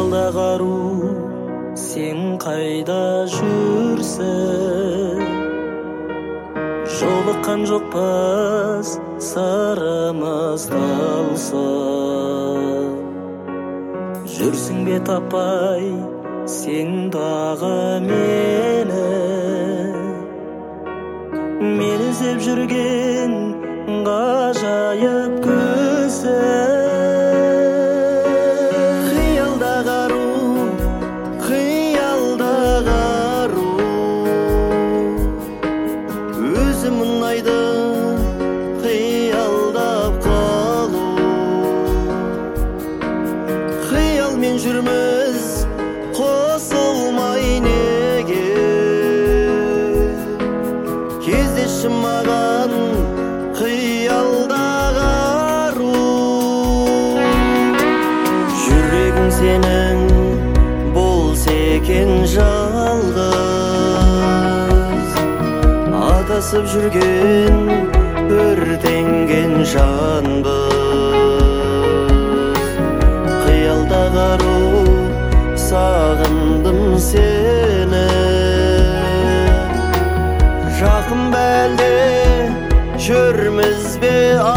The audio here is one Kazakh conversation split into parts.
Қиялдағы ару сен қайда жүрсің? Жолыққан жоқпыз сырымыз талсын. Жүрсің бе таппай сен дағы мені? Мен іздеп жүрген ғажайып көзің. Қиялдағы ару, қиялдағы ару, өзім ұнайды қиялдап қалу. Қиялмен жүрміз қосылмай неге? Кездеші маған қиялдағы ару. Жүрегің сенің болса екен жалғыз, адасып жүрген өртенген жанбыз. Қиялдағы ару, сағындым сені. Жақын бәлде жүрміз бе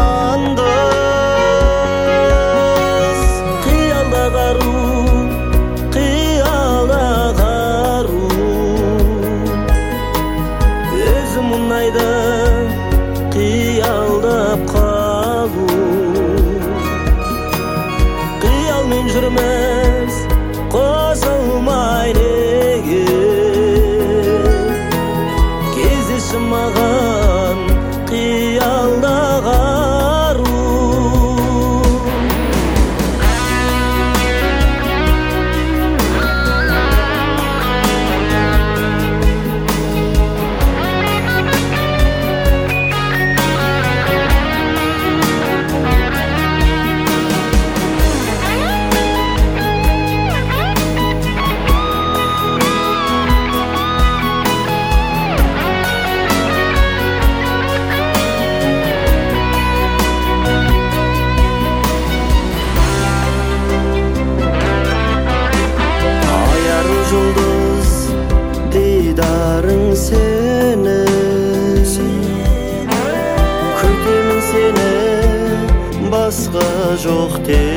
андыз? Қиялдағы ару, қиялдағы ару, өзім ұнайды қиялдап қалу. Қиялмен жүрміз қосылмай неге? Кездеші маған қиялдағы ару. Дидарың сені, күтемін сені, басқа жоқ